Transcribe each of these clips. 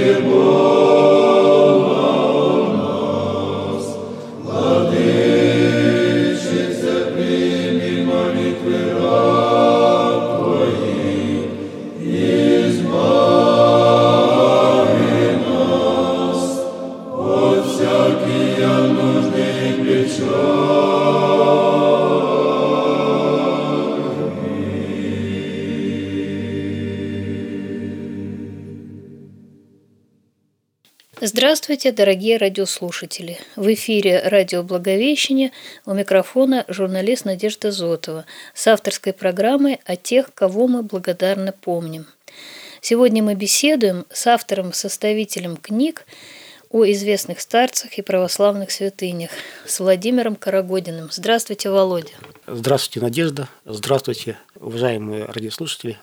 Здравствуйте, дорогие радиослушатели! В эфире радио «Благовещение», у микрофона журналист Надежда Зотова с авторской программой о тех, кого мы благодарно помним. Сегодня мы беседуем с автором-составителем книг о известных старцах и православных святынях, с Владимиром Карагодиным. Здравствуйте, Володя! Здравствуйте, Надежда! Здравствуйте, уважаемые радиослушатели!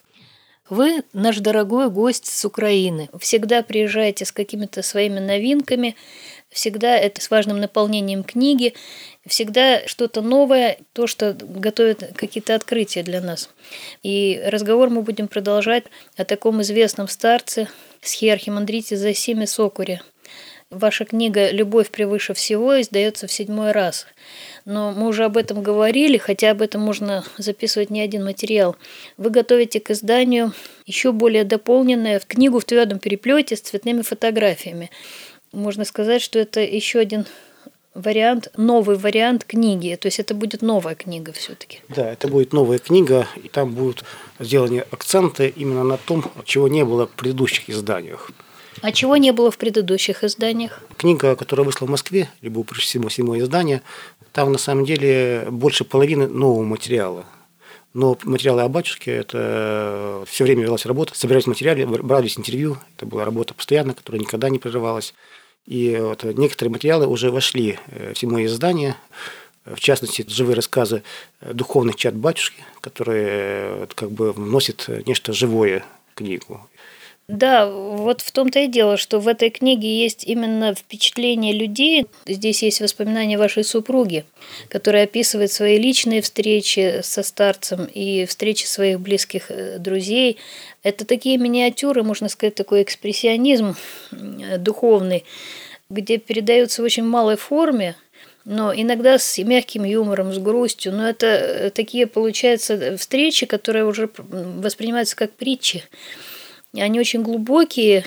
Вы наш дорогой гость с Украины. Всегда приезжаете с какими-то своими новинками, всегда это с важным наполнением книги, всегда что-то новое, то, что готовит какие-то открытия для нас. И разговор мы будем продолжать о таком известном старце, схиархимандрите Зосиме Сокуре. Ваша книга «Любовь превыше всего» издается в 7-й раз. Но мы уже об этом говорили, хотя об этом можно записывать не один материал. Вы готовите к изданию еще более дополненную книгу в твердом переплете с цветными фотографиями. Можно сказать, что это еще один вариант, новый вариант книги. То есть это будет новая книга все-таки. Да, это будет новая книга, и там будут сделаны акценты именно на том, чего не было в предыдущих изданиях. А чего не было в предыдущих изданиях? Книга, которая вышла в Москве, либо прежде всего 7-е издание, там на самом деле больше половины нового материала. Но материалы о батюшке, это все время велась работа, собирались материалы, брались интервью, это была работа постоянная, которая никогда не прерывалась. И вот некоторые материалы уже вошли в 7-е издание, в частности, живые рассказы духовных чад батюшки, которые как бы вносят нечто живое в книгу. Да, вот в том-то и дело, что в этой книге есть именно впечатления людей. Здесь есть воспоминания вашей супруги, которая описывает свои личные встречи со старцем и встречи своих близких друзей. Это такие миниатюры, можно сказать, такой экспрессионизм духовный, где передается в очень малой форме, но иногда с мягким юмором, с грустью. Но это такие, получаются, встречи, которые уже воспринимаются как притчи. Они очень глубокие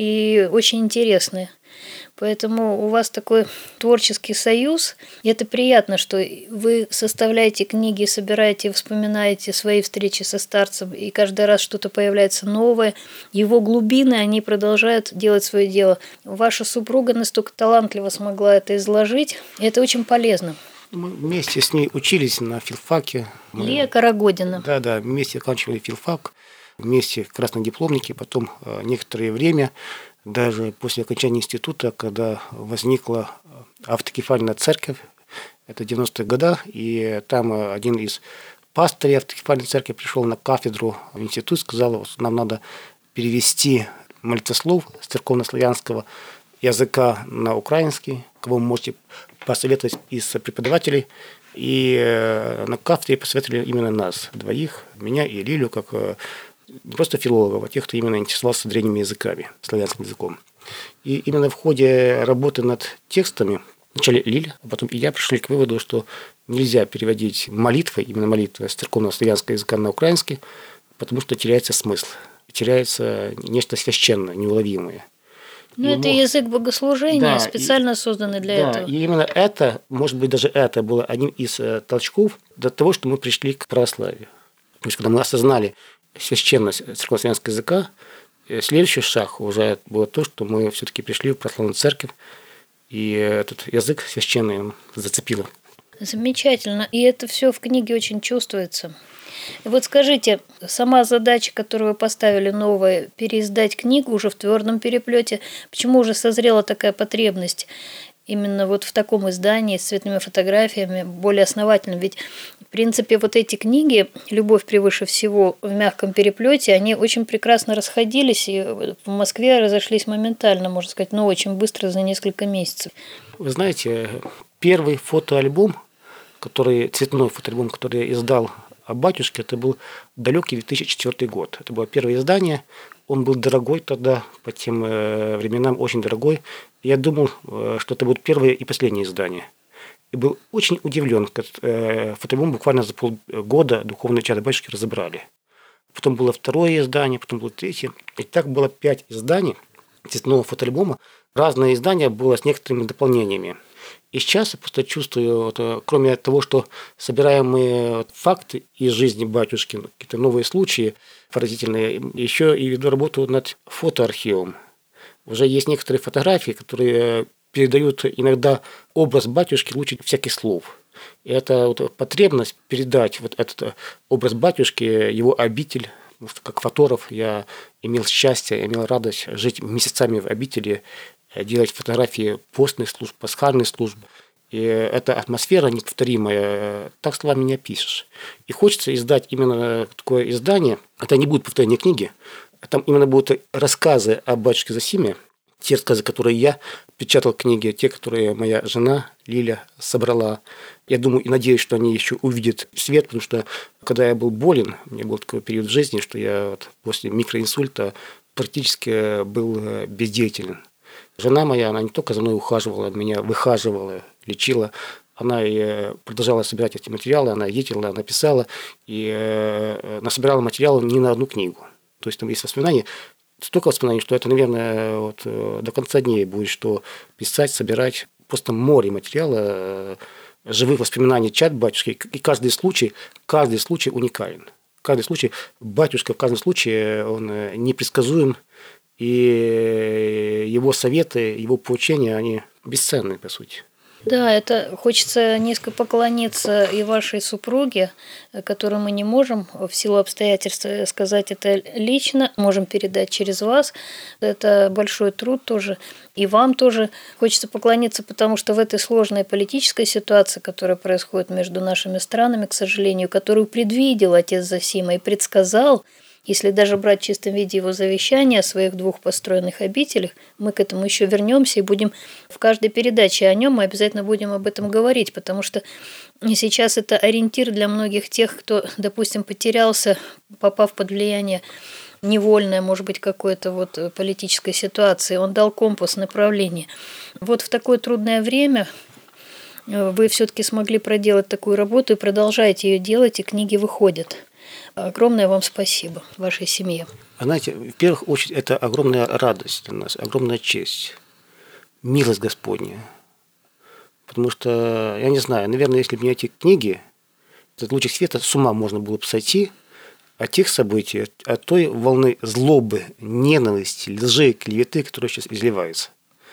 и очень интересные. Поэтому у вас такой творческий союз. И это приятно, что вы составляете книги, собираете, вспоминаете свои встречи со старцем, и каждый раз что-то появляется новое. Его глубины, они продолжают делать свое дело. Ваша супруга настолько талантливо смогла это изложить, и это очень полезно. Мы вместе с ней учились на филфаке. Лия Карагодина. Да, вместе оканчивали филфак. Вместе краснодипломники, потом некоторое время, даже после окончания института, когда возникла автокефальная церковь, это 90-е годы, и там один из пастырей автокефальной церкви пришел на кафедру в институт, сказал, что нам надо перевести молитвослов с церковнославянского языка на украинский, кого вы можете посоветовать из преподавателей. И на кафедре посоветовали именно нас, двоих, меня и Лилю, как не просто филологов, а тех, кто именно интересовался древними языками, славянским языком. И именно в ходе работы над текстами, вначале Лиля, а потом и я пришли к выводу, что нельзя переводить молитвы, именно молитвы с церковно-славянского языка на украинский, потому что теряется смысл, теряется нечто священное, неуловимое. Ну, это язык богослужения, да, специально созданный для этого. И именно это, может быть, даже это было одним из толчков до того, что мы пришли к православию. То есть, когда мы осознали священность церковно-славянского языка, следующий шаг уже было то, что мы все-таки пришли в православную церковь, и этот язык священный зацепило. Замечательно. И это все в книге очень чувствуется. И вот скажите, сама задача, которую вы поставили новая, переиздать книгу уже в твердом переплете, почему уже созрела такая потребность именно вот в таком издании с цветными фотографиями, более основательным? Ведь, в принципе, вот эти книги «Любовь превыше всего» в мягком переплете, они очень прекрасно расходились и в Москве разошлись моментально, можно сказать, но очень быстро, за несколько месяцев. Вы знаете, первый фотоальбом, цветной фотоальбом, который я издал о батюшке, это был далекий 2004 год. Это было первое издание. Он был дорогой тогда, по тем временам очень дорогой. Я думал, что это будет первое и последнее издание. И был очень удивлен, как фотоальбом буквально за полгода духовные чады батюшки разобрали. Потом было второе издание, потом было третье. И так было 5 изданий цветного фотоальбома. Разные издания было с некоторыми дополнениями. И сейчас я просто чувствую, вот, кроме того, что собираемые факты из жизни батюшки, какие-то новые случаи поразительные, еще и веду работу над фотоархивом. Уже есть некоторые фотографии, которые передают иногда образ батюшки лучше всяких слов. И это вот потребность передать вот этот образ батюшки, его обитель. Потому что как фотограф я имел счастье, имел радость жить месяцами в обители, делать фотографии постных служб, пасхальных служб. И эта атмосфера неповторимая, так словами не опишешь. И хочется издать именно такое издание. Это не будет повторение книги. Там именно будут рассказы о батюшке Зосиме. Те рассказы, которые я печатал в книге, те, которые моя жена Лиля собрала. Я думаю и надеюсь, что они еще увидят свет, потому что когда я был болен, у меня был такой период в жизни, что я вот после микроинсульта практически был бездеятелен. Жена моя, она не только за мной ухаживала, меня выхаживала, лечила, она и продолжала собирать эти материалы, она ездила, она писала, и насобирала материалы не на одну книгу. То есть там есть воспоминания, столько воспоминаний, что это, наверное, вот, до конца дней будет, что писать, собирать, просто море материала, живых воспоминаний чад батюшки, и каждый случай уникален. Каждый случай, батюшка в каждом случае, он непредсказуем, и его советы, его поучения, они бесценны, по сути. Да, это хочется низко поклониться и вашей супруге, которой мы не можем в силу обстоятельств сказать это лично, можем передать через вас. Это большой труд тоже. И вам тоже хочется поклониться, потому что в этой сложной политической ситуации, которая происходит между нашими странами, к сожалению, которую предвидел отец Зосима и предсказал, если даже брать в чистом виде его завещания о своих 2 построенных обителях, мы к этому еще вернемся и будем в каждой передаче о нем, мы обязательно будем об этом говорить, потому что сейчас это ориентир для многих тех, кто, допустим, потерялся, попав под влияние невольное, может быть, какой-то вот политической ситуации. Он дал компас направления. Вот в такое трудное время вы все-таки смогли проделать такую работу и продолжаете ее делать, и книги выходят. Огромное вам спасибо вашей семье. Знаете, в первую очередь, это огромная радость для нас, огромная честь, милость Господня. Потому что, я не знаю, наверное, если бы не эти книги, этот лучик света, с ума можно было бы сойти от тех событий, от той волны злобы, ненависти, лжи, клеветы, которые сейчас изливаются.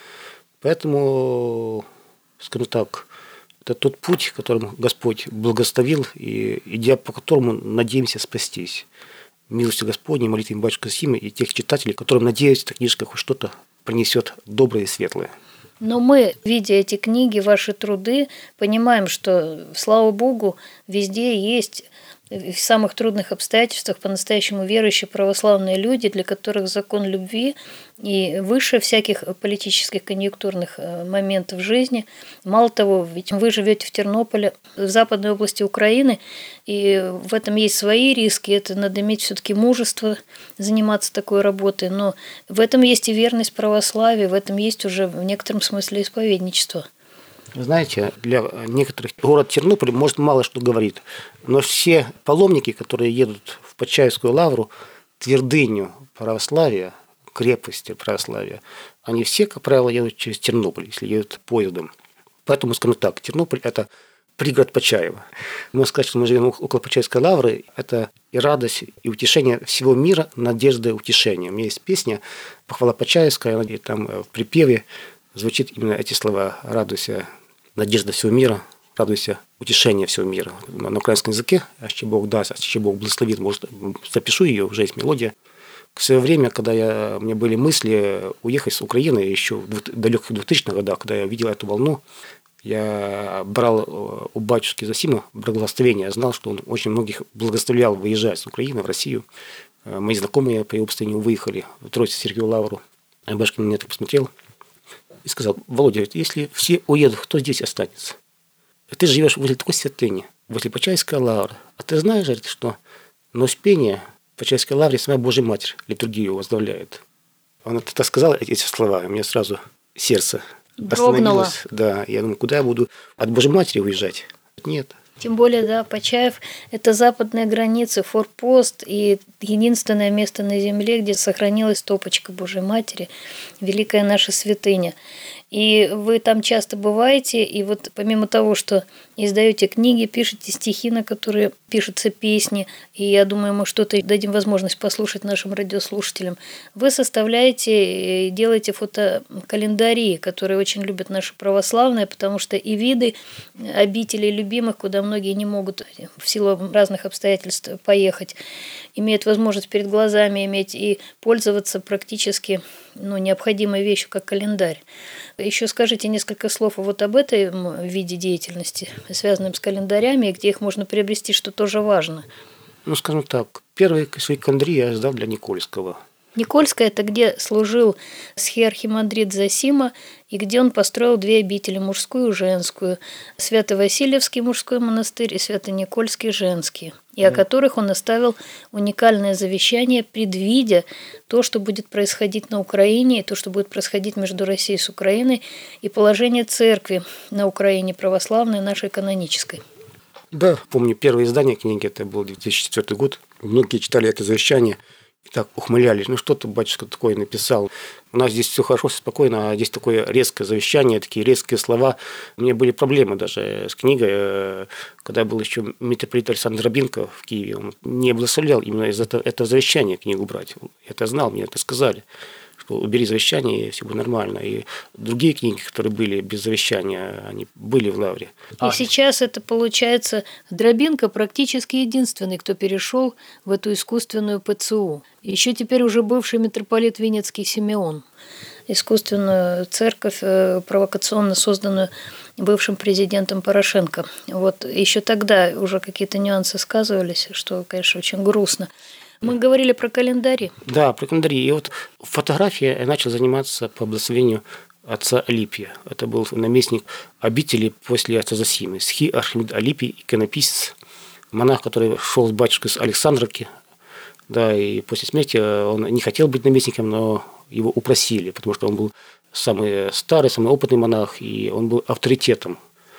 Поэтому, скажем так, это тот путь, которым Господь благословил, и идя по которому надеемся спастись. Милостью Господней, молитвами батюшки Зосимы и тех читателей, которым, надеюсь, эта книжка хоть что-то принесет доброе и светлое. Но мы, видя эти книги, ваши труды, понимаем, что, слава Богу, везде есть в самых трудных обстоятельствах по-настоящему верующие православные люди, для которых закон любви и выше всяких политических конъюнктурных моментов жизни. Мало того, ведь вы живете в Тернополе, в западной области Украины, и в этом есть свои риски. Это надо иметь все-таки мужество заниматься такой работой. Но в этом есть и верность православию, в этом есть уже в некотором смысле исповедничество. Знаете, для некоторых город Тернополь, может, мало что говорит, но все паломники, которые едут в Почаевскую лавру, твердыню православия, крепости православия, они все, как правило, едут через Тернополь, если едут поездом. Поэтому, скажем так, Тернополь – это пригород Почаева. Можно сказать, что мы живем около Почаевской лавры, это и радость, и утешение всего мира, надежда и утешение. У меня есть песня «Похвала Почаевская», и там в припеве звучит именно эти слова: «Радуйся, надежда всего мира, радуйся, утешение всего мира». На украинском языке, «Аще Бог даст, аще Бог благословит», может, запишу ее, уже есть мелодия. В свое время, когда у меня были мысли уехать с Украины, еще в далеких 2000-х годах, когда я видел эту волну, я брал у батюшки Зосима благословение. Я знал, что он очень многих благословлял выезжать с Украины в Россию. Мои знакомые по его обстоянию выехали в Троице-Сергиеву лавру. А батюшка на меня так посмотрел и сказал: «Володя, если все уедут, кто здесь останется?» Ты живешь возле такой святыни, возле Почаевской лавры. А ты знаешь, говорит, что на Успение в Почаевской лавре сама Божья Матерь литургию возглавляет. Он это сказал, эти слова, у меня сразу сердце дрогнуло. остановилось. Да, я думаю, куда я буду от Божьей Матери уезжать? Нет. Тем более, да, Почаев – это западная граница, форпост и единственное место на земле, где сохранилась топочка Божьей Матери, великая наша святыня. И вы там часто бываете, и вот помимо того, что издаете книги, пишете стихи, на которые пишутся песни, и я думаю, мы что-то дадим возможность послушать нашим радиослушателям, вы составляете и делаете фотокалендарии, которые очень любят наши православные, потому что и виды обителей любимых, куда многие не могут в силу разных обстоятельств поехать, имеют возможность перед глазами иметь и пользоваться практически необходимой вещью, как календарь. Еще скажите несколько слов вот об этом виде деятельности, связанном с календарями, где их можно приобрести, что тоже важно. Скажем так, первый свои календари я издал для Никольского. Никольское – это где служил схиархимандрит Зосима, и где он построил 2 обители, мужскую и женскую, Свято-Васильевский мужской монастырь и Свято-Никольский женский, и о которых он оставил уникальное завещание, предвидя то, что будет происходить на Украине, и то, что будет происходить между Россией и Украиной, и положение церкви на Украине православной, нашей канонической. Да, помню, первое издание книги, это был 2004 год. Многие читали это завещание и так ухмылялись. Что-то батюшка такое написал. У нас здесь все хорошо, все спокойно, а здесь такое резкое завещание, такие резкие слова. У меня были проблемы даже с книгой, когда был еще митрополит Александр Рабинко в Киеве. Он не благословлял именно из этого завещания книгу брать. Я это знал, мне это сказали, что убери завещание, и все будет нормально. И другие книги, которые были без завещания, они были в лавре. И сейчас это получается Дробинко практически единственный, кто перешел в эту искусственную ПЦУ. Еще теперь уже бывший митрополит Винницкий Симеон. Искусственную церковь, провокационно созданную бывшим президентом Порошенко. Вот еще тогда уже какие-то нюансы сказывались, что, конечно, очень грустно. Мы говорили про календари. Да, про календари. И вот фотографией я начал заниматься по благословению отца Алипия. Это был наместник обители после отца Зосимы. Схиархимандрит Алипий, иконописец, монах, который шел с батюшкой с Александровки. Да, и после смерти он не хотел быть наместником, но его упросили, потому что он был самый старый, самый опытный монах, и он был авторитетом.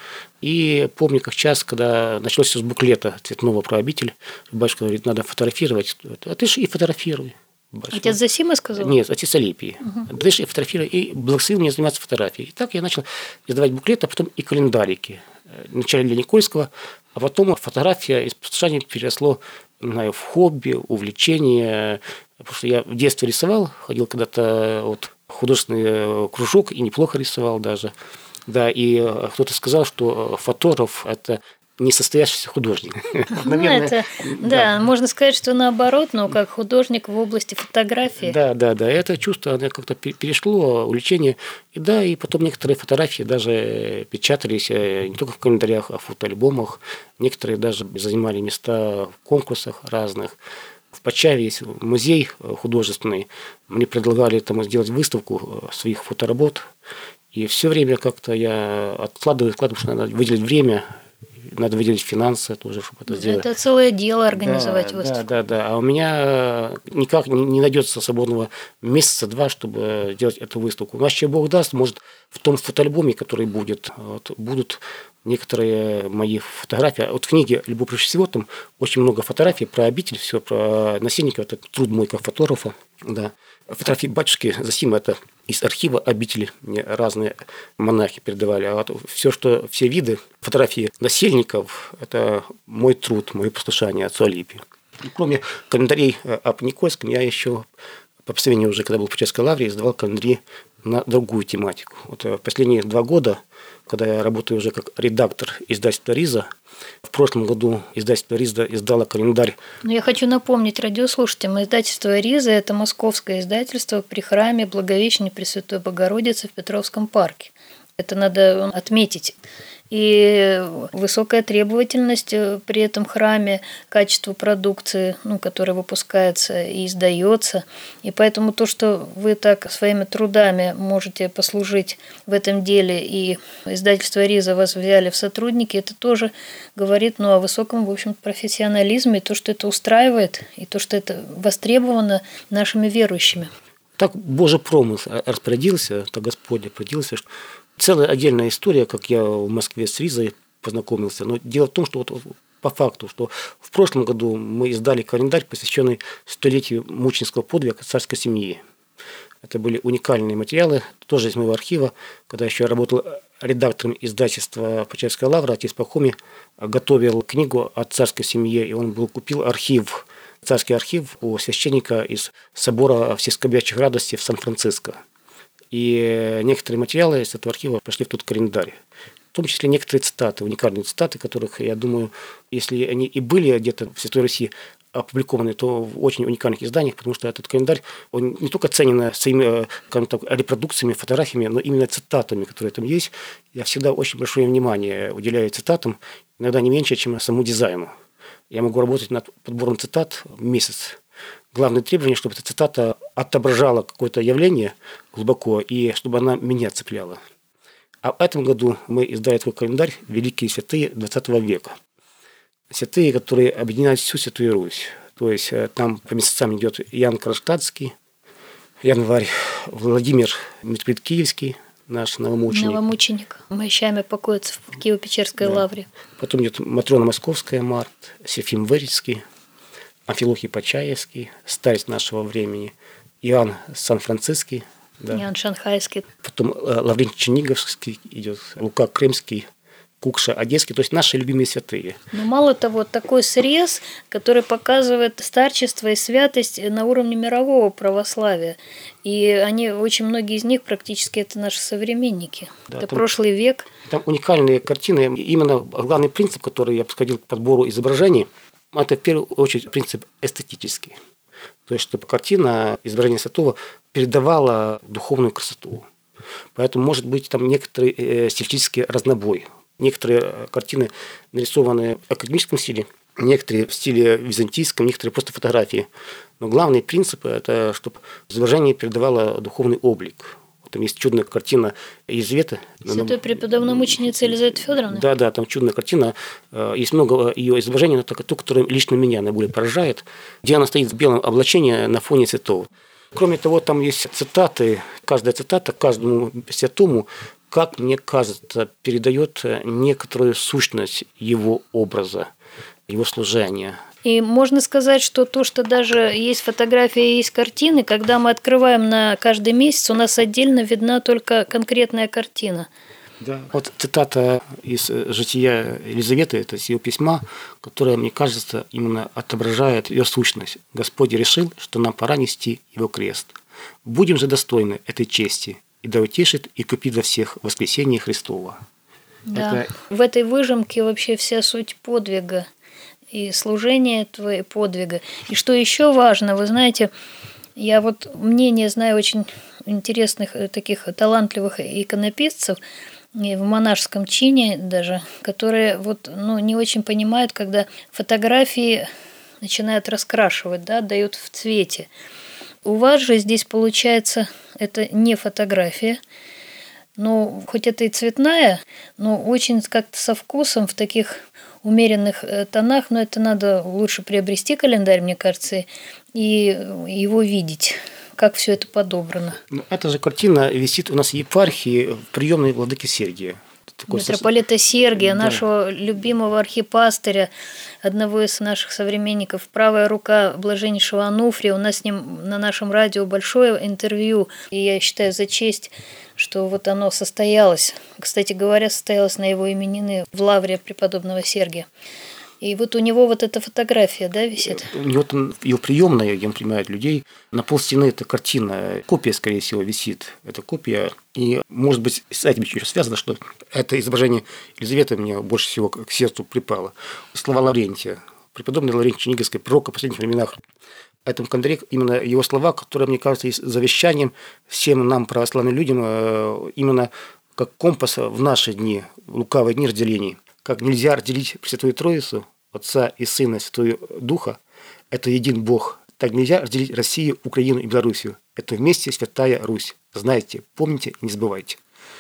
И помню, как час, когда началось все с буклета цветного про обитель, батюшка говорит, надо фотографировать. А ты же и фотографируй. Батюшка. Отец Зосима сказал? Нет, отец Алипий. Ты же и фотографируй. И благословил меня заниматься фотографией. И так я начал издавать буклеты, а потом и календарики. Вначале для Никольского, а потом фотография из послушания переросло, не знаю, в хобби, увлечение. Потому что я в детстве рисовал, ходил когда-то в художественный кружок и неплохо рисовал даже. Да, и кто-то сказал, что фотограф – это не состоявшийся художник. Наверное, да, можно сказать, что наоборот, но как художник в области фотографии. Да, это чувство, оно как-то перешло, увлечение. И да, и потом некоторые фотографии даже печатались не только в календарях, а в фотоальбомах. Некоторые даже занимали места в конкурсах разных. В Почаеве есть музей художественный. Мне предлагали там сделать выставку своих фоторабот. И все время как-то я откладываю, потому что надо выделить время, надо выделить финансы тоже, чтобы это сделать. Это целое дело организовать выставку. Да. А у меня никак не найдется свободного месяца-два, чтобы сделать эту выставку. У нас, чем Бог даст, может, в том фотоальбоме, который будет, будут некоторые мои фотографии. В книге «Любовь прежде всего» там очень много фотографий про обитель, все про насельников. Это труд мой как фотографа. Да. Фотографии батюшки Зосимы – это из архива обители, мне разные монахи передавали. А все виды фотографии насельников – это мой труд, мое послушание отцу Алипию. Кроме календарей об Никольском, я еще по обстоянию уже, когда был в Почаевской лавре, издавал календари на другую тематику. Последние 2 года, когда я работаю уже как редактор издательства «Риза», в прошлом году издательство «Риза» издало календарь. Но я хочу напомнить радиослушателям, издательство «Риза» – это московское издательство при храме Благовещения Пресвятой Богородицы в Петровском парке. Это надо отметить. И высокая требовательность при этом храме к качеству продукции, которая выпускается и издается. И поэтому то, что вы так своими трудами можете послужить в этом деле, и издательство «Риза» вас взяли в сотрудники, это тоже говорит о высоком, в общем, профессионализме, и то, что это устраивает, и то, что это востребовано нашими верующими. Так Божий промысл распорядился, так Господь распорядился. Целая отдельная история, как я в Москве с Ризой познакомился. Но дело в том, что по факту, что в прошлом году мы издали календарь, посвященный столетию мученического подвига царской семьи. Это были уникальные материалы, тоже из моего архива. Когда еще я работал редактором издательства «Почаевская лавра», отец Пахомий готовил книгу о царской семье, и он купил архив, царский архив у священника из собора Всескобячих радостей в Сан-Франциско. И некоторые материалы из этого архива пошли в тот календарь. В том числе некоторые цитаты, уникальные цитаты, которых, я думаю, если они и были где-то в Святой Руси опубликованы, то в очень уникальных изданиях, потому что этот календарь, он не только ценен своими, скажем так, репродукциями, фотографиями, но именно цитатами, которые там есть. Я всегда очень большое внимание уделяю цитатам, иногда не меньше, чем самому дизайну. Я могу работать над подбором цитат месяц. Главное требование, чтобы эта цитата отображала какое-то явление глубоко и чтобы она меня цепляла. А в этом году мы издали такой календарь «Великие святые XX века». Святые, которые объединяют всю Святую Русь. То есть там по месяцам идет Иоанн Кронштадтский, январь, Владимир Митрополит Киевский, наш новомученик. Новомученик. Мощами покоится в Киево-Печерской лавре. Потом идет Матрона Московская, март, Серафим Вырицкий, Амфилохий Почаевский, старец нашего времени, Иоанн Сан-Франциский, Иоанн Шанхайский. Потом Лаврентий Черниговский идет, Лука Крымский, Кукша Одесский, то есть наши любимые святые. Но мало того, такой срез, который показывает старчество и святость на уровне мирового православия. И они, очень многие из них практически это наши современники. Да, это прошлый век. Там уникальные картины. Именно главный принцип, который я подходил к подбору изображений, это в первую очередь принцип эстетический. То есть, чтобы картина, изображение святого передавала духовную красоту. Поэтому может быть там некоторый стилистический разнобой. Некоторые картины нарисованы в академическом стиле, некоторые в стиле византийском, некоторые просто фотографии. Но главный принцип – это чтобы изображение передавало духовный облик. Там есть чудная картина Елизаветы. Святой преподобной мученицы Елизаветы Федоровны? Да, там чудная картина. Есть много ее изображений, но только то, которое лично меня наиболее поражает, где она стоит в белом облачении на фоне святого. Кроме того, там есть цитаты. Каждая цитата каждому святому, как мне кажется, передает некоторую сущность его образа, его служения. И можно сказать, что то, что даже есть фотографии, есть картины, когда мы открываем на каждый месяц, у нас отдельно видна только конкретная картина. Да. Вот цитата из жития Елизаветы, это из ее письма, которая, мне кажется, именно отображает ее сущность. «Господь решил, что нам пора нести его крест. Будем же достойны этой чести, и да утешит и купит за всех воскресение Христова». Да. В этой выжимке вообще вся суть подвига и служение этого и подвига. И что еще важно, вы знаете, я мнение знаю очень интересных таких талантливых иконописцев, и в монашеском чине даже, которые не очень понимают, когда фотографии начинают раскрашивать, дают в цвете. У вас же здесь получается это не фотография, но хоть это и цветная, но очень как-то со вкусом в таких умеренных тонах, но это надо лучше приобрести календарь, мне кажется, и его видеть, как все это подобрано. Эта же картина висит у нас в епархии в приемной владыки Сергия. Митрополита Сергия, нашего любимого архипастыря, одного из наших современников, правая рука блаженнейшего Ануфрия. У нас с ним на нашем радио большое интервью, и я считаю за честь, что оно состоялось. Кстати говоря, состоялось на его именины в лавре преподобного Сергия. И у него эта фотография, висит? У него там ее приемная, где он принимает людей. На полстены эта картина, копия, скорее всего, висит. Это копия. И, может быть, с этим еще связано, что это изображение Елизаветы мне больше всего к сердцу припало. Слова Лаврентия, преподобный Лаврентий Черниговский, пророк о последних временах. В этом календаре именно его слова, которые, мне кажется, есть завещанием всем нам, православным людям, именно как компас в наши дни, лукавые дни разделений. Как нельзя разделить Пресвятую Троицу, Отца и Сына, Святого Духа, это един Бог. Так нельзя разделить Россию, Украину и Белоруссию. Это вместе Святая Русь. Знайте, помните, не забывайте.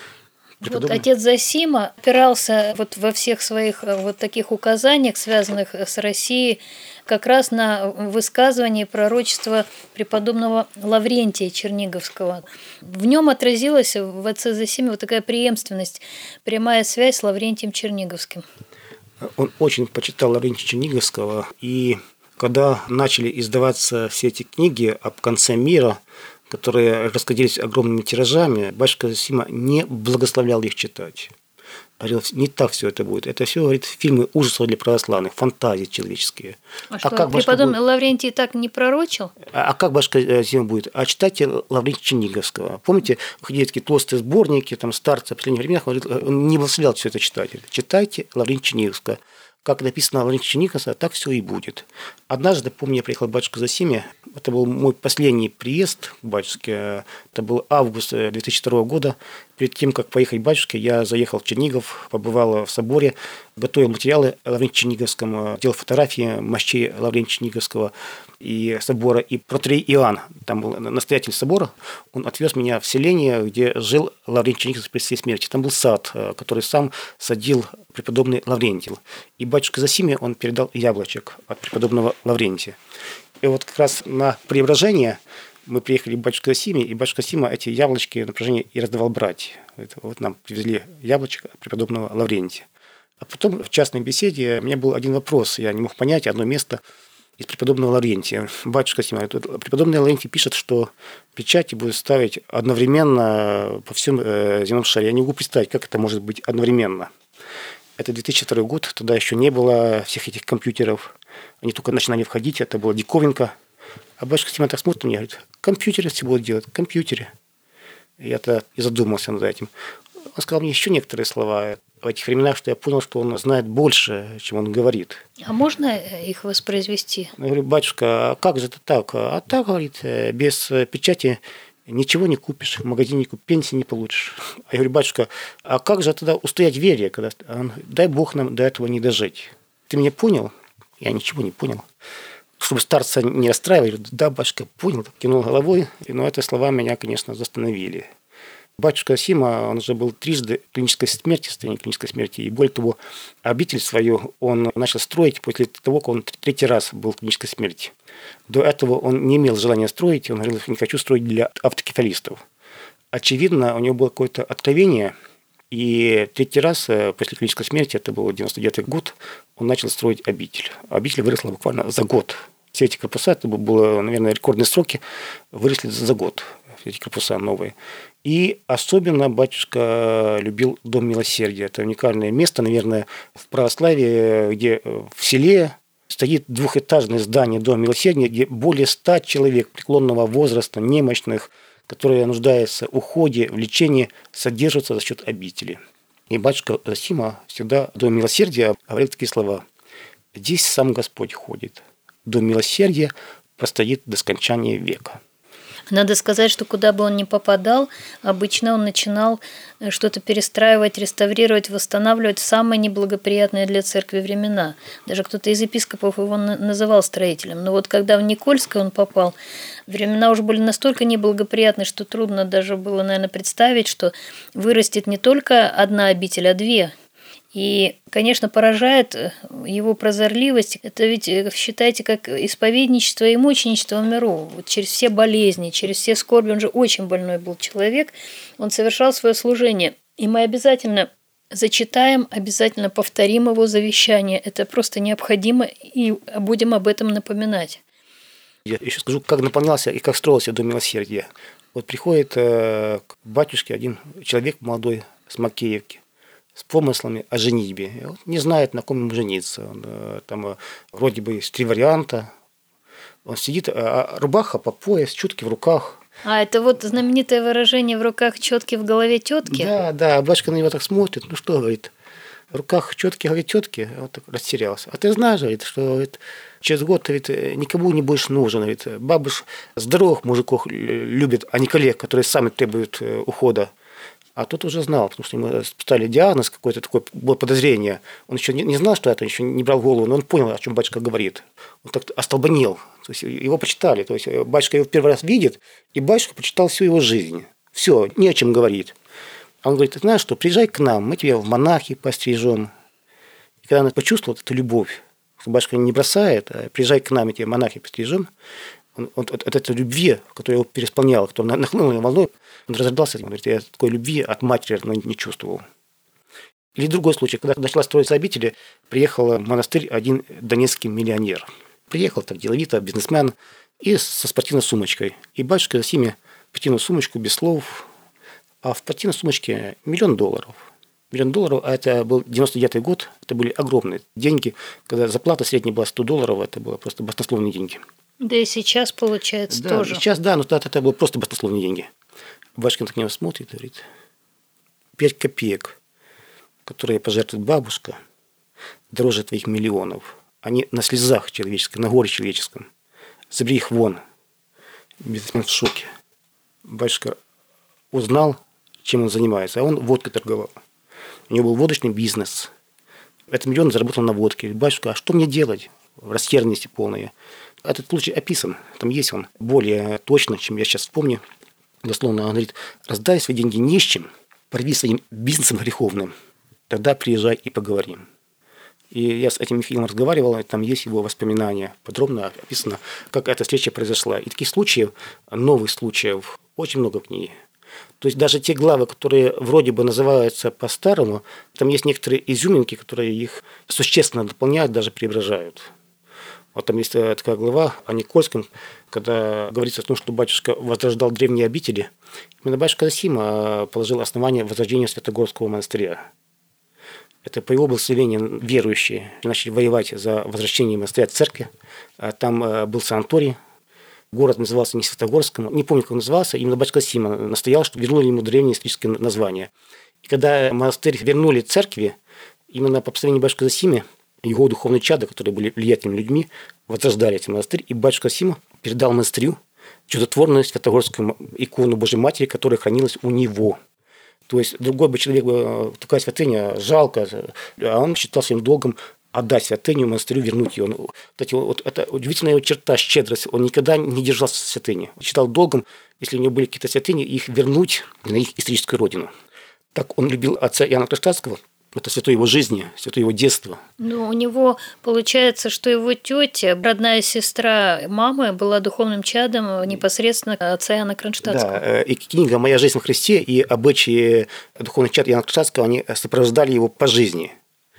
Вот отец Зосима опирался вот во всех своих вот таких указаниях, связанных с Россией, как раз на высказывание пророчества преподобного Лаврентия Черниговского. В нем отразилась в отце Зосиме вот такая преемственность, прямая связь с Лаврентием Черниговским. Он очень почитал Лаврентия Черниговского, и когда начали издаваться все эти книги об конце мира, которые расходились огромными тиражами, батюшка Зосима не благословлял их читать. Говорил, не так все это будет. Это все, говорит, фильмы ужасов для православных, фантазии человеческие. Что, преподобный Лаврентий так не пророчил? А как батюшка Зосима будет? А читайте Лаврентия Черниговского. Помните, ходили такие толстые сборники, там, старцы в последних временах, он не благословлял все это читать. Читайте Лаврентия Черниговского. Как написано Лаврентия Черниговского, так все и будет. Однажды, помню, я приехал к батюшке Зосиме. Это был мой последний приезд к батюшке. Это был август 2002 года. Перед тем, как поехать к батюшке, я заехал в Чернигов, побывал в соборе, готовил материалы о Лаврентии Черниговском, делал фотографии мощей Лаврентия Черниговского и собора. И протерей Иоанн, там был настоятель собора, он отвез меня в селение, где жил Лаврентий Черниговский при своей смерти. Там был сад, который сам садил преподобный Лаврентий. И батюшка Зосиме он передал яблочек от преподобного Лаврентия. И вот как раз на преображение мы приехали к батюшке Зосиме, и батюшка Зосима эти яблочки на преображение и раздавал брать. Вот нам привезли яблочко от преподобного Лаврентия. А потом в частной беседе у меня был один вопрос, я не мог понять одно место из преподобного Лаврентия. Батюшка Зосима, преподобный Лаврентий пишет, что печати будут ставить одновременно по всем земном шаре. Я не могу представить, как это может быть одновременно. Это 2002 год, тогда еще не было всех этих компьютеров. Они только начинали входить, это была диковинка. А батюшка Зосима так смотрит на меня, говорит, компьютеры все будут делать, компьютеры. Я-то и задумался над этим. Он сказал мне еще некоторые слова в этих временах, что я понял, что он знает больше, чем он говорит. А можно их воспроизвести? Я говорю, батюшка, а как же это так? А так, говорит, без печати ничего не купишь, в магазине пенсии не получишь. А я говорю, батюшка, а как же тогда устоять в вере? Когда... Он, дай Бог нам до этого не дожить. Ты меня понял? Я ничего не понял. Чтобы старца не расстраивать, да, батюшка, понял, кинул головой. Но эти слова меня, конечно, застановили. Батюшка Зосима, он уже был трижды в клинической смерти, в состоянии клинической смерти. И более того, обитель свою он начал строить после того, как он третий раз был в клинической смерти. До этого он не имел желания строить, он говорил, не хочу строить для автокефалистов. Очевидно, у него было какое-то откровение, и третий раз после клинической смерти, это был 99-й год, он начал строить обитель. Обитель выросла буквально за год. Все эти корпуса, это было, наверное, рекордные сроки, выросли за год, эти корпуса новые. И особенно батюшка любил Дом Милосердия. Это уникальное место, наверное, в православии, где в селе стоит двухэтажное здание Дома Милосердия, где более 100 человек преклонного возраста, немощных, которые нуждаются в уходе, в лечении, содержатся за счет обители. И батюшка Зосима всегда в Доме Милосердия говорил такие слова. «Здесь сам Господь ходит. Дом Милосердия простоит до скончания века». Надо сказать, что куда бы он ни попадал, обычно он начинал что-то перестраивать, реставрировать, восстанавливать в самые неблагоприятные для церкви времена. Даже кто-то из епископов его называл строителем. Но вот когда в Никольское он попал, времена уже были настолько неблагоприятны, что трудно даже было, наверное, представить, что вырастет не только одна обитель, а две. И, конечно, поражает его прозорливость. Это ведь, считайте, как исповедничество и мученичество в миру. Вот через все болезни, через все скорби. Он же очень больной был человек. Он совершал свое служение. И мы обязательно зачитаем, обязательно повторим его завещание. Это просто необходимо, и будем об этом напоминать. Я еще скажу, как наполнялся и как строился Дом Милосердия. Вот приходит к батюшке один человек молодой с Макеевки, с помыслами о женитьбе. Он не знает, на ком ему жениться. Он, там вроде бы есть 3 варианта. Он сидит, а рубаха по пояс, четки в руках. А это вот знаменитое выражение «в руках четки, в голове тетки»? Да, а батюшка на него так смотрит, ну что, говорит, в руках четки, говорит, тетки, он так растерялся. А ты знаешь, говорит, что говорит, через год ты говорит, никому не будешь нужен. Говорит, бабы ж здоровых мужиков любят, а не коллег, которые сами требуют ухода. А тот уже знал, потому что ему ставили диагноз, какое-то такое было подозрение. Он еще не знал, что это, еще не брал в голову, но он понял, о чем батюшка говорит. Он так остолбенел. То есть его почитали. То есть батюшка его в первый раз видит, и батюшка почитал всю его жизнь. Все, не о чем говорит. А он говорит: ты знаешь что, приезжай к нам, мы тебя в монахи пострижем. И когда он почувствовал эту любовь, что батюшка не бросает, а приезжай к нам, мы тебя в монахи пострижем, он от этой любви, которая его переисполняла, которая нахлынула волной, он разрыдался. Он говорит: я такой любви от матери не чувствовал. Или другой случай, когда начала строиться обитель, приехал в монастырь один донецкий миллионер. Приехал так деловито, бизнесмен, и со спортивной сумочкой. И батюшка за сими спортивную сумочку без слов, а в спортивной сумочке $1 миллион. $1 миллион, а это был 99-й год, это были огромные деньги. Когда зарплата средняя была $100, это было просто баснословные деньги. Да и сейчас получается да, тоже. Сейчас, да, но тогда это было просто баснословные деньги. Батюшка на него смотрит и говорит: 5 копеек, которые пожертвует бабушка, дороже твоих миллионов. Они на слезах человеческих, на горе человеческом. Забери их вон. Бизнесмен в шоке. Батюшка узнал, чем он занимается, а он водкой торговал. У него был водочный бизнес. Этот $1 миллион заработал на водке. Батюшка: а что мне делать? В растерянности полной. Этот случай описан. Там есть он более точно, чем я сейчас вспомню. Дословно он говорит: раздай свои деньги нищим, порви своим бизнесом греховным, тогда приезжай и поговорим. И я с этим Михаилом разговаривал, и там есть его воспоминания. Подробно описано, как эта встреча произошла. И таких случаев, новых случаев, очень много в книге. То есть даже те главы, которые вроде бы называются по-старому, там есть некоторые изюминки, которые их существенно дополняют, даже преображают. Вот там есть такая глава о Никольском, когда говорится о том, что батюшка возрождал древние обители. Именно батюшка Зосима положил основание возрождения Святогорского монастыря. Это по его благословению верующие начали воевать за возвращение монастыря церкви. Там был санаторий. Город назывался не Святогорском, не помню, как он назывался. Именно батюшка Зосима настоял, что вернули ему древнее историческое название. И когда монастырь вернули церкви, именно по постановлению батюшки Зосимы, его духовные чады, которые были влиятельными людьми, возрождали этот монастырь. И батюшка Зосима передал монастырю чудотворную Святогорскую икону Божьей Матери, которая хранилась у него. То есть другой бы человек, такая святыня, жалко, а он считал своим долгом отдать святыню монастырю, вернуть ее. Кстати, вот это удивительная его черта, щедрость. Он никогда не держался святыни. Считал долгом, если у него были какие-то святыни, их вернуть на их историческую родину. Так он любил отца Иоанна Кронштадтского. Это святой его жизни, святое его детства. Ну, у него получается, что его тетя, родная сестра мамы, была духовным чадом непосредственно отца Иоанна Кронштадтского. Да, и книга «Моя жизнь во Христе» и обычаи духовных чад Иоанна Кронштадтского, они сопровождали его по жизни.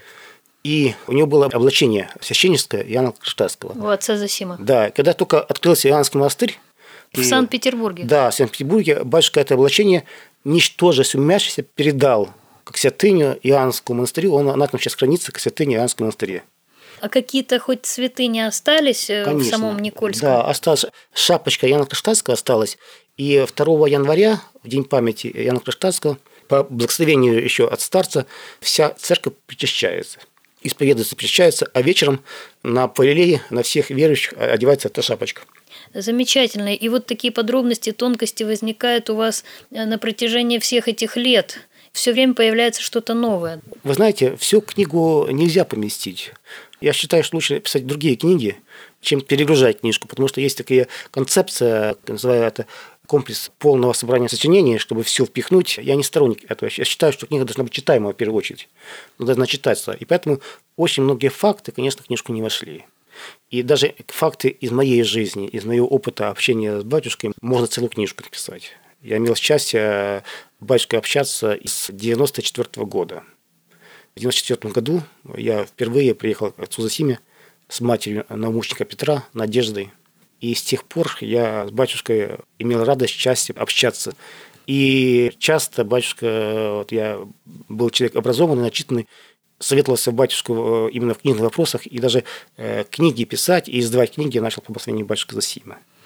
И у него было облачение священническое Иоанна Кронштадтского. У отца Зосима. Да, когда только открылся Иоаннский монастырь. В Санкт-Петербурге. Да, в Санкт-Петербурге батюшка это облачение, ничтоже сумящийся, передал как святыню Иоаннскому монастырю. Она там сейчас хранится как святыня Иоаннского монастыря. А какие-то хоть святыни остались? Конечно, в самом Никольском? Да, осталась шапочка Иоанна Кронштадтского осталась. И 2 января, в день памяти Иоанна Кронштадтского, по благословению еще от старца, вся церковь причащается. Исповедуется, причащается, а вечером на параллели на всех верующих одевается эта шапочка. Замечательно. И вот такие подробности, тонкости возникают у вас на протяжении всех этих лет. Все время появляется что-то новое. Вы знаете, всю книгу нельзя поместить. Я считаю, что лучше писать другие книги, чем перегружать книжку, потому что есть такая концепция, называю это комплекс полного собрания сочинений, чтобы все впихнуть. Я не сторонник этого. Я считаю, что книга должна быть читаема в первую очередь. Она должна читаться. И поэтому очень многие факты, конечно, в книжку не вошли. И даже факты из моей жизни, из моего опыта общения с батюшкой, можно целую книжку написать. Я имел счастье с батюшкой общаться с 1994 года. В 1994 году я впервые приехал к отцу Зосиме с матерью наумучника Петра, Надеждой. И с тех пор я с батюшкой имел радость, счастье общаться. И часто батюшка, вот я был человек образованный, начитанный, советовался батюшку именно в книжных вопросах, и даже книги писать и издавать книги я начал по благословению батюшки Зосимы.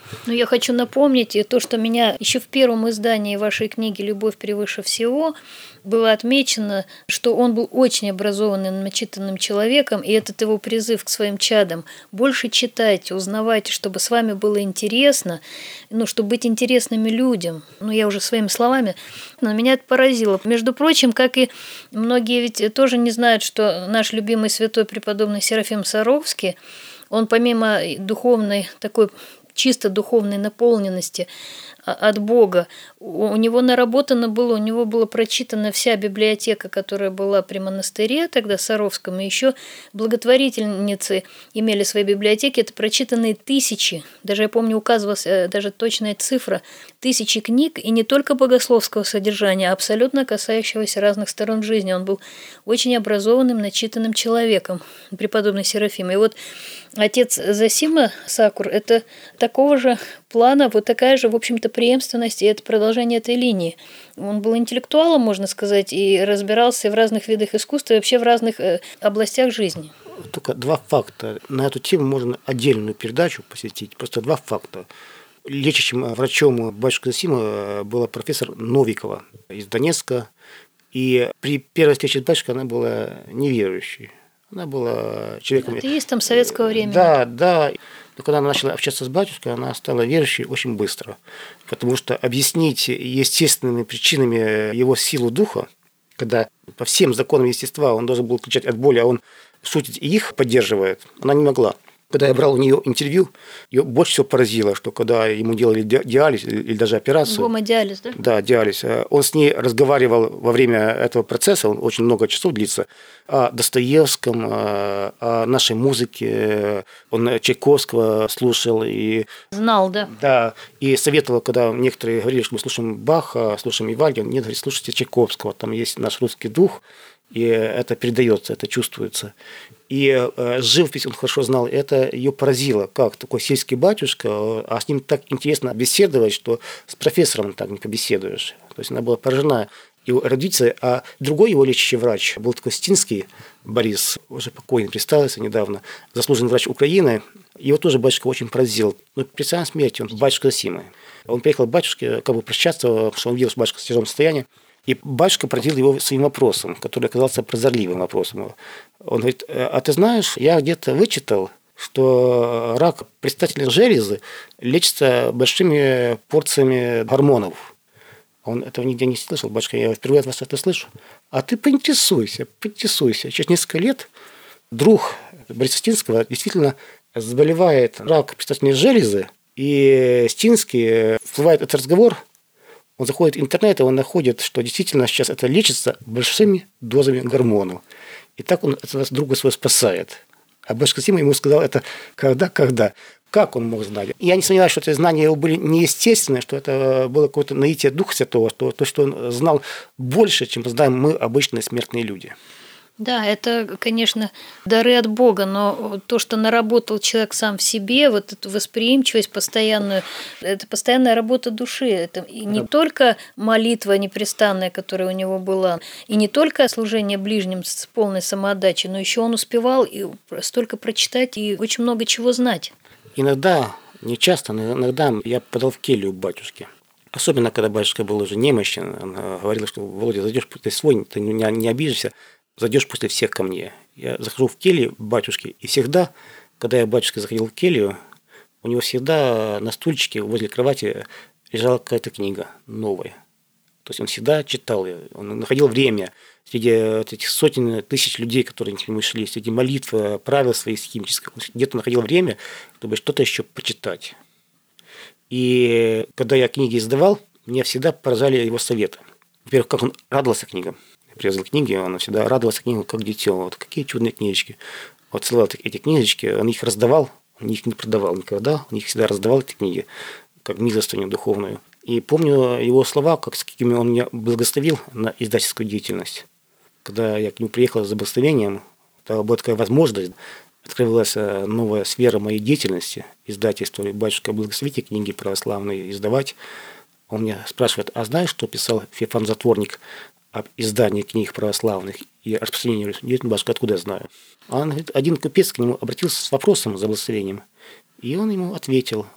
Но я хочу напомнить и то, что меня еще в первом издании вашей книги «Любовь превыше всего» было отмечено, что он был очень образованным, начитанным человеком, и этот его призыв к своим чадам: больше читайте, узнавайте, чтобы с вами было интересно, чтобы быть интересными людям. Я уже своими словами, но меня это поразило. Между прочим, как и многие ведь тоже не знают, что наш любимый святой преподобный Серафим Саровский, он помимо духовной такой чисто духовной наполненности от Бога, у него наработано было, у него была прочитана вся библиотека, которая была при монастыре тогда Саровском, и еще благотворительницы имели свои библиотеки, это прочитанные тысячи, даже я помню, указывалась даже точная цифра, тысячи книг, и не только богословского содержания, а абсолютно касающегося разных сторон жизни. Он был очень образованным, начитанным человеком, преподобный Серафим. И вот отец Зосима Сакур – это такого же плана, вот такая же, в общем-то, преемственность, и это продолжение этой линии. Он был интеллектуалом, можно сказать, и разбирался в разных видах искусства и вообще в разных областях жизни. Только два факта. На эту тему можно отдельную передачу посвятить. Просто два факта. Лечащим врачом батюшки Зосима была профессор Новикова из Донецка. И при первой встрече с батюшкой она была неверующей. Она была человеком... Атеистом советского времени. Да. Но когда она начала общаться с батюшкой, она стала верующей очень быстро. Потому что объяснить естественными причинами его силу духа, когда по всем законам естества он должен был кричать от боли, а он шутит и их поддерживает, она не могла. Когда я брал у нее интервью, ее больше всего поразило, что когда ему делали диализ или даже операцию... Гомодиализ, да? Да, диализ. Он с ней разговаривал во время этого процесса, он очень много часов длится, о Достоевском, о нашей музыке. Он Чайковского слушал. И... Знал, да? Да, и советовал, когда некоторые говорили, что мы слушаем Баха, слушаем Вивальди, он: нет, говорит, слушайте Чайковского, там есть наш русский дух, и это передается, это чувствуется. И живопись он хорошо знал, это ее поразило, как такой сельский батюшка, а с ним так интересно беседовать, что с профессором так не побеседуешь. То есть она была поражена его эрудицией, а другой его лечащий врач был такой Стинский Борис, уже покойный, представился недавно, заслуженный врач Украины, его тоже батюшка очень поразил. Но при своей смерти он батюшка Зосимы. Он приехал к батюшке как бы прощаться, потому что он видел, что батюшка в тяжелом состоянии. И батюшка поразил его своим вопросом, который оказался прозорливым вопросом. Он говорит: а ты знаешь, я где-то вычитал, что рак предстательной железы лечится большими порциями гормонов. Он этого нигде не слышал. Батюшка: я впервые от вас это слышу. А ты поинтересуйся. Через несколько лет друг Бориса Стинского действительно заболевает рак предстательной железы, и Стинский всплывает этот разговор. Он заходит в интернет, и он находит, что действительно сейчас это лечится большими дозами гормонов. И так он этого друга своего спасает. А батюшка Зосима ему сказал это когда. Как он мог знать? Я не сомневаюсь, что эти знания его были неестественные, что это было какое-то наитие Духа Святого, что он знал больше, чем знаем мы, обычные смертные люди. Да, это, конечно, дары от Бога, но то, что наработал человек сам в себе, вот эту восприимчивость постоянную, это постоянная работа души. Это и не только молитва непрестанная, которая у него была, и не только служение ближним с полной самоотдачей, но еще он успевал и столько прочитать и очень много чего знать. Иногда, не часто, но иногда я подал в келью к батюшке. Особенно, когда батюшка был уже немощен, он говорил, что: Володя, зайдешь, ты свой, ты не обижешься, зайдешь после всех ко мне. Я захожу в келью батюшки, и всегда, когда я батюшка заходил в келью, у него всегда на стульчике возле кровати лежала какая-то книга новая. То есть он всегда читал ее, он находил время среди этих сотен тысяч людей, которые к нему шли, среди молитв, правил своих химических, где-то находил время, чтобы что-то еще почитать. И когда я книги издавал, меня всегда поражали его советы. Во-первых, как он радовался книгам. Я привозил книги, он всегда радовался книгам, как дитё. Вот какие чудные книжечки. Вот целовал эти книжечки, он их раздавал, он их не продавал никогда, он их всегда раздавал, эти книги, как милостыню духовную. И помню его слова, с какими он меня благословил на издательскую деятельность. Когда я к нему приехал за благословением, это была такая возможность, открылась новая сфера моей деятельности, издательства. Батюшка, благословите книги православные издавать. Он меня спрашивает: а знаешь, что писал Феофан Затворник об издании книг православных и распространении? Нет, батюшка, откуда я знаю? А он говорит, один купец к нему обратился с вопросом за благословением, и он ему ответил: говорит: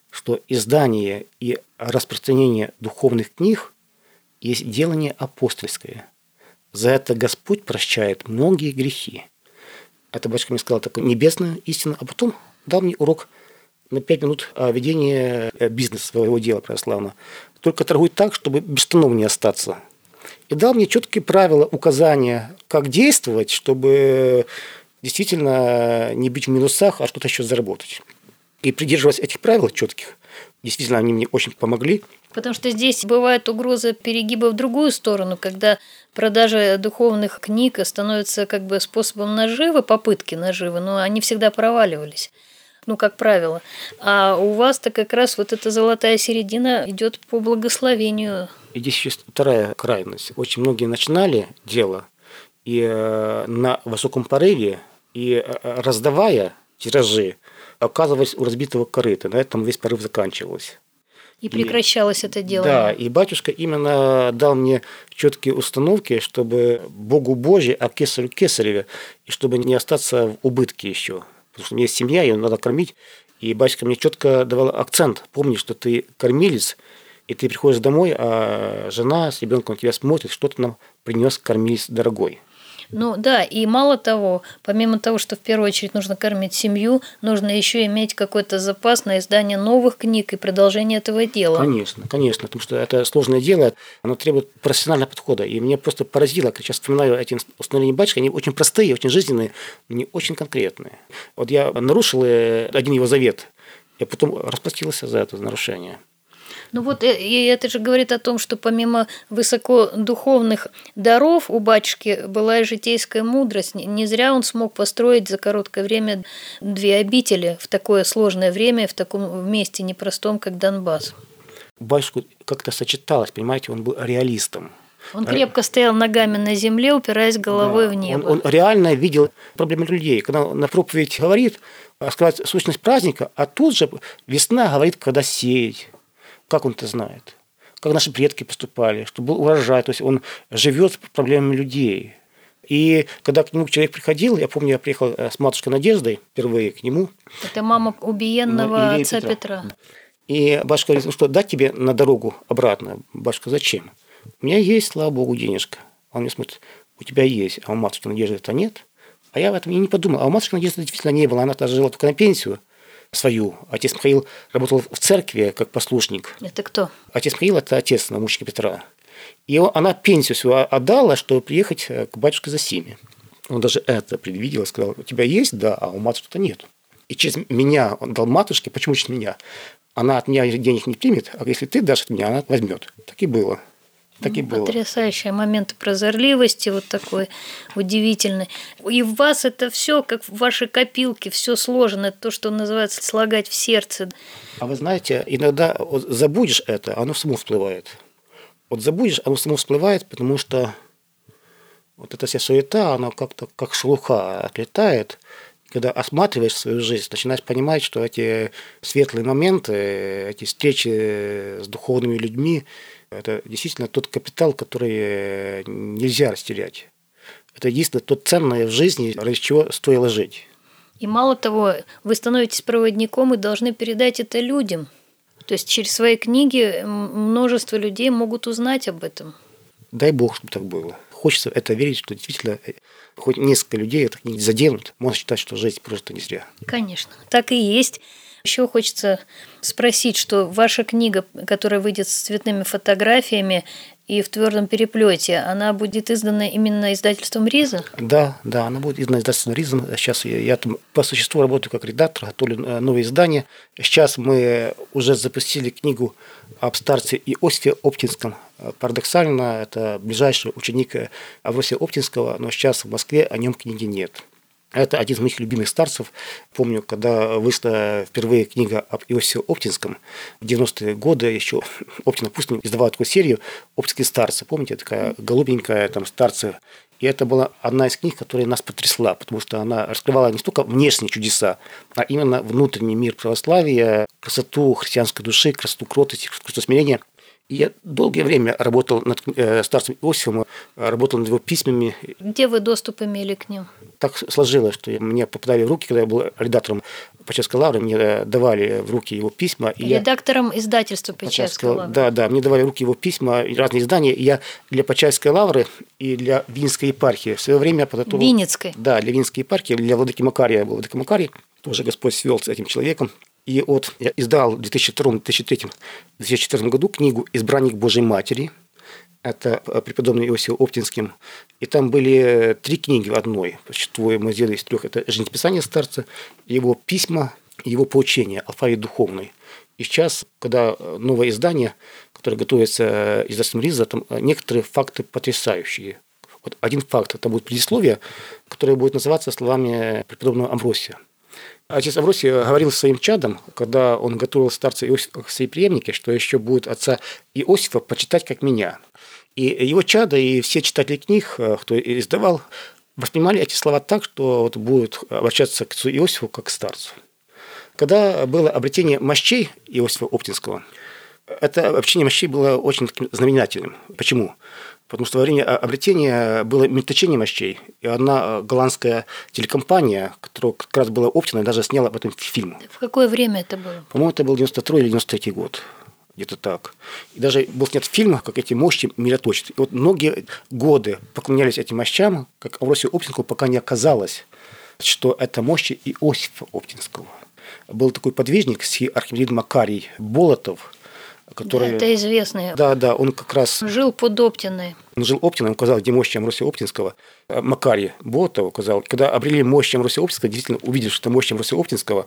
что издание и распространение духовных книг есть делание апостольское. За это Господь прощает многие грехи. Это батюшка мне сказал такую небесную истину, а потом дал мне урок на 5 минут о ведении бизнеса своего дела православного. Только торгуй так, чтобы без штанов не остаться. И дал мне четкие правила, указания, как действовать, чтобы действительно не быть в минусах, а что-то еще заработать. И придерживаясь этих правил четких, действительно, они мне очень помогли. Потому что здесь бывает угроза перегиба в другую сторону, когда продажа духовных книг становится как бы способом наживы, попытки наживы, но они всегда проваливались. Как правило. А у вас-то как раз вот эта золотая середина идет по благословению. И здесь еще вторая крайность. Очень многие начинали дело и на высоком порыве, и раздавая тиражи, оказывались у разбитого корыта. На этом весь порыв заканчивался. И прекращалось это дело. Да, и батюшка именно дал мне четкие установки, чтобы Богу Божье, а кесарю кесареве, и чтобы не остаться в убытке еще. Потому что у меня есть семья, ее надо кормить. И батюшка мне четко давал акцент. Помни, что ты кормилец, и ты приходишь домой, а жена с ребенком на тебя смотрит, что ты нам принес кормилец дорогой. Да, и мало того, помимо того, что в первую очередь нужно кормить семью, нужно еще иметь какой-то запас на издание новых книг и продолжение этого дела. Конечно, потому что это сложное дело, оно требует профессионального подхода. И меня просто поразило, как сейчас вспоминаю эти установления батюшки, они очень простые, очень жизненные, но не очень конкретные. Вот я нарушил один его завет, и потом расплатился за это нарушение. И это же говорит о том, что помимо высокодуховных даров у батюшки была и житейская мудрость. Не зря он смог построить за короткое время 2 обители в такое сложное время, в таком месте непростом, как Донбасс. Батюшку как-то сочеталось, понимаете, он был реалистом. Он крепко стоял ногами на земле, упираясь головой в небо. Он реально видел проблемы людей. Когда он на проповедь говорит, раскрывает сущность праздника, а тут же весна говорит, когда сеять. Как он это знает? Как наши предки поступали, чтобы был урожай. То есть он живет с проблемами людей. И когда к нему человек приходил, я помню, я приехал с матушкой Надеждой впервые к нему. Это мама убиенного отца Петра. И батюшка говорит, что дать тебе на дорогу обратно? Батюшка, зачем? У меня есть, слава богу, денежка. Он мне смотрит, у тебя есть, а у матушки Надежды это нет. А я в этом и не подумал. А у матушки Надежды действительно не было. Она тоже жила только на пенсию свою. Отец Михаил работал в церкви как послушник. Это кто? Отец Михаил – это отец научника Петра. И она пенсию свою отдала, чтобы приехать к батюшке за сими. Он даже это предвидел, сказал, у тебя есть, да, а у матушки-то нет. И через меня он дал матушке, почему через меня? Она от меня денег не примет, а если ты дашь от меня, она возьмет. Так и было. Потрясающие моменты прозорливости, вот такой удивительный. И в вас это все, как в вашей копилке, все сложено, это то, что называется слагать в сердце. А вы знаете, иногда забудешь это, оно само всплывает. Забудешь, оно само всплывает, потому что вот эта вся суета, она как-то как шелуха отлетает. Когда осматриваешь свою жизнь, начинаешь понимать, что эти светлые моменты, эти встречи с духовными людьми, это действительно тот капитал, который нельзя растерять. Это единственное то ценное в жизни, ради чего стоило жить. И мало того, вы становитесь проводником и должны передать это людям. То есть через свои книги множество людей могут узнать об этом. Дай Бог, чтобы так было. Хочется это верить, что действительно хоть несколько людей это не заденут. Можно считать, что жизнь просто не зря. Конечно, так и есть. Еще хочется спросить, что ваша книга, которая выйдет с цветными фотографиями и в твердом переплете, она будет издана именно издательством «Риза»? Да, она будет издана издательством «Риза». Сейчас я там по существу работаю как редактор, готовлю новые издания. Сейчас мы уже запустили книгу об старце Иосифе Оптинском. Парадоксально, это ближайший ученик Авросия Оптинского, но сейчас в Москве о нем книги нет. Это один из моих любимых старцев. Помню, когда вышла впервые книга об Иосифе Оптинском, в 90-е годы еще Оптина Пустынь издавала такую серию «Оптинские старцы». Помните, такая голубенькая там старцы. И это была одна из книг, которая нас потрясла, потому что она раскрывала не столько внешние чудеса, а именно внутренний мир православия, красоту христианской души, красоту кротости, красоту смирения. И я долгое время работал над старцем Иосифом, работал над его письмами. Где вы доступ имели к ним? Так сложилось, что мне попадали в руки, когда я был редактором Почаевской лавры мне давали в руки его письма. Редактором издательства Почаевской лавры. Да, мне давали в руки его письма, разные издания. И я для Почаевской лавры и для Винницкой епархии в свое время подготовил... Винницкой? Да, для Винницкой епархии, для владыки Макария был владыка Макарий. Тоже Господь свел с этим человеком. И вот я издал в 2002, 2003, 2004 году книгу «Избранник Божьей Матери». Это преподобным Иосифом Оптинским. И там были 3 книги в одной. Существует, мы сделали из 3. Это жизнеписание старца, его письма, его поучения, алфавит духовный. И сейчас, когда новое издание, которое готовится издательством Риза, там некоторые факты потрясающие. Вот один факт, это будет предисловие, которое будет называться словами преподобного Амвросия. Отец Амвросий говорил своим чадам, когда он готовил старца Иосифа к своей преемнике, что еще будет отца Иосифа почитать, как меня. И его чада, и все читатели книг, кто издавал, воспринимали эти слова так, что вот будут обращаться к отцу Иосифу как к старцу. Когда было обретение мощей Иосифа Оптинского, это обретение мощей было очень таким знаменательным. Почему? Потому что во время обретения было мельточение мощей, и одна голландская телекомпания, которая как раз была Оптина, даже сняла об этом фильм. В какое время это было? По-моему, это был 92 или 93 год. Где-то так. И даже был снят фильм, как эти мощи мироточат. И вот многие годы поклонялись этим мощам, как Амвросию Оптинскому, пока не оказалось, что это мощи Иосифа Оптинского. Был такой подвижник, архимандрит Макарий Болотов, который... Да, это известный. Да, он как раз... Жил под Оптиной. Он жил Оптиной, он указал, где мощи Амвросия Оптинского. Макарий Болотов указал. Когда обрели мощи Амвросия Оптинского, действительно увидели, что это мощи Амвросия Оптинского,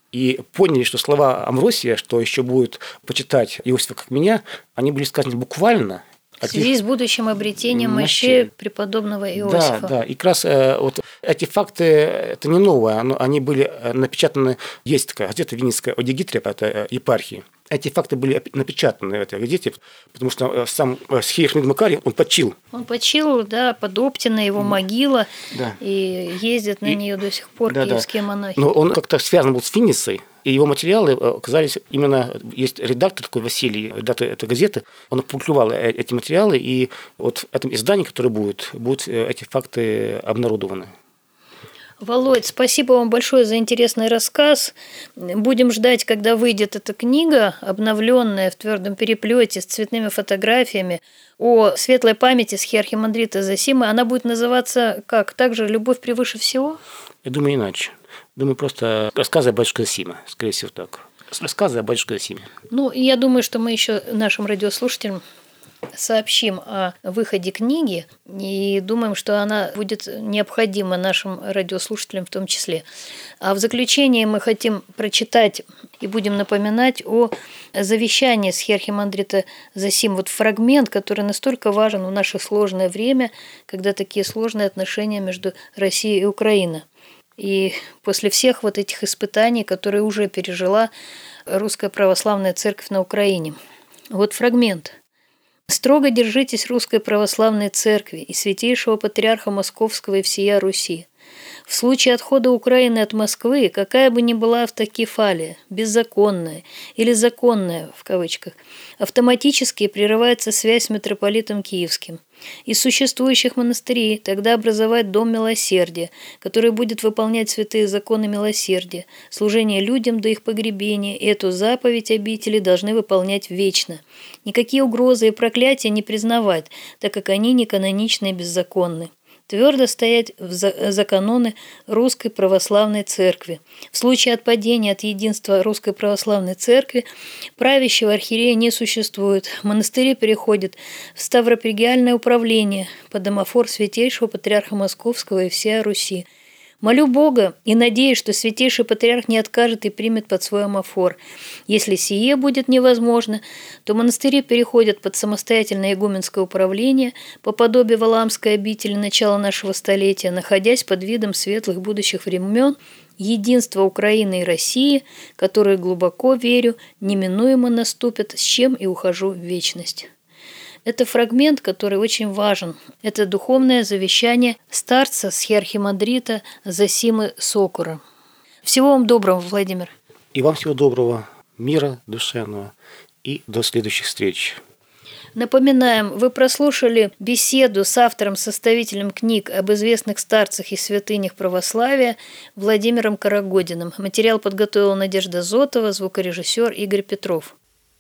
и поняли, что слова Амвросия, что еще будет почитать Иосифа как меня, они были сказаны буквально. В связи с будущим обретением мощей преподобного Иосифа. Да, и как раз вот эти факты, это не новое, они были напечатаны, есть такая газета Винницкая Одигитрия, это епархии. Эти факты были напечатаны в этой газете, потому что сам архиерей Макарий, он почил. Он почил, да, под Оптиной, его могила, да. И ездят на нее до сих пор киевские монахи. Но он как-то связан был с Винницей, и его материалы оказались именно... Есть редактор такой Василий, редактор этой газеты, он опубликовал эти материалы, и вот в этом издании, которое будут эти факты обнародованы. Володь, спасибо вам большое за интересный рассказ. Будем ждать, когда выйдет эта книга, обновленная в твердом переплете с цветными фотографиями о светлой памяти схиархимандрита Зосимы. Она будет называться как? Также «Любовь превыше всего»? Я думаю, иначе. Думаю, просто рассказы о батюшке Зосиме, скорее всего, так. Рассказы о батюшке Зосиме. Ну, я думаю, что мы еще нашим радиослушателям сообщим о выходе книги и думаем, что она будет необходима нашим радиослушателям в том числе. А в заключение мы хотим прочитать и будем напоминать о завещании схиархимандрита Зосимы. Вот фрагмент, который настолько важен в наше сложное время, когда такие сложные отношения между Россией и Украиной. И после всех вот этих испытаний, которые уже пережила Русская Православная Церковь на Украине. Вот фрагмент. «Строго держитесь Русской Православной Церкви и Святейшего Патриарха Московского и всея Руси. В случае отхода Украины от Москвы, какая бы ни была автокефалия, беззаконная или законная, в кавычках, автоматически прерывается связь с митрополитом Киевским. Из существующих монастырей тогда образовать Дом Милосердия, который будет выполнять святые законы милосердия, служение людям до их погребения, и эту заповедь обители должны выполнять вечно. Никакие угрозы и проклятия не признавать, так как они не каноничны и беззаконны. Твердо стоять за каноны Русской Православной Церкви. В случае отпадения от единства Русской Православной Церкви правящего архиерея не существует. Монастыри переходят в Ставропигиальное управление под домофор Святейшего Патриарха Московского и всея Руси. Молю Бога и надеюсь, что Святейший Патриарх не откажет и примет под свой омофор. Если сие будет невозможно, то монастыри переходят под самостоятельное игуменское управление по подобию Валаамской обители начала нашего столетия, находясь под видом светлых будущих времен, единства Украины и России, которые, глубоко верю, неминуемо наступят, с чем и ухожу в вечность». Это фрагмент, который очень важен. Это духовное завещание старца схиархимандрита Зосимы Сокура. Всего вам доброго, Владимир. И вам всего доброго, мира душевного и до следующих встреч. Напоминаем, вы прослушали беседу с автором-составителем книг об известных старцах и святынях православия Владимиром Карагодиным. Материал подготовила Надежда Зотова, звукорежиссер Игорь Петров.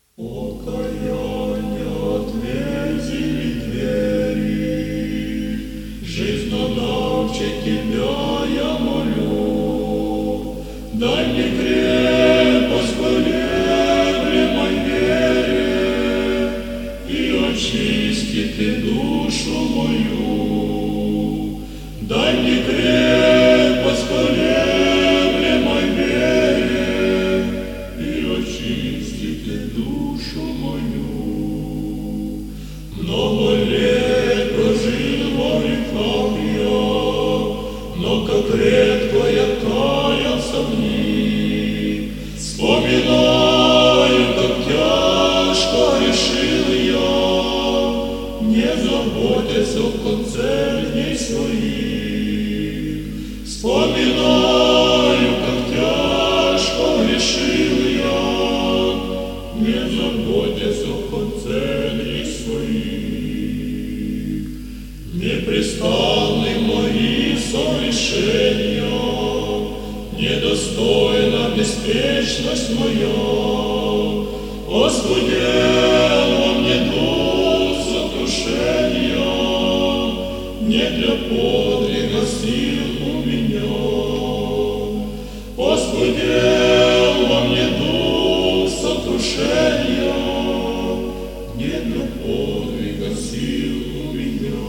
Дай мне крепость колеблемой вере, и очисти ты душу мою. Дай мне крепость колеблемой вере, и очисти ты душу мою. Много лет прожил во грехах я, но как редко я каялся в них. Вспоминаю, как тяжко решил я, не заботясь о конце дней своих. Вспоминаю, как тяжко решил я, не заботясь о конце дней своих. Непрестанны мои согрешения, недостойна беспечность моя, оскудел во мне дух сокрушения, не для подвига сил у меня. Оскудел во мне дух сокрушения, не для подвига сил у меня.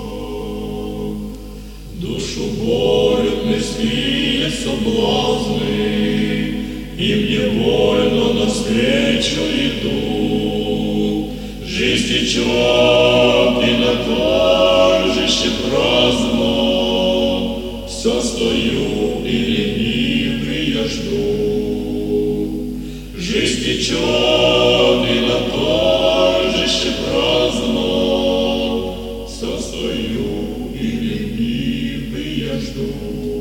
Душу борют мирские соблазны, им невольно навстречу иду. Жизнь течет, и на торжище праздно все стою и ленивый я жду. Жизнь течет, и на торжище праздно все стою и ленивый я жду.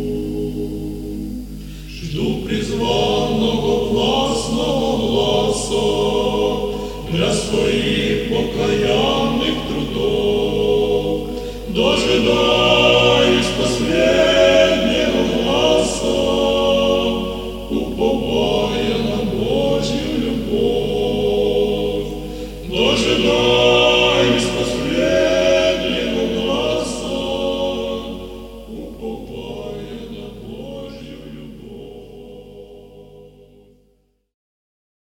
Жду призванного властного гласа для своих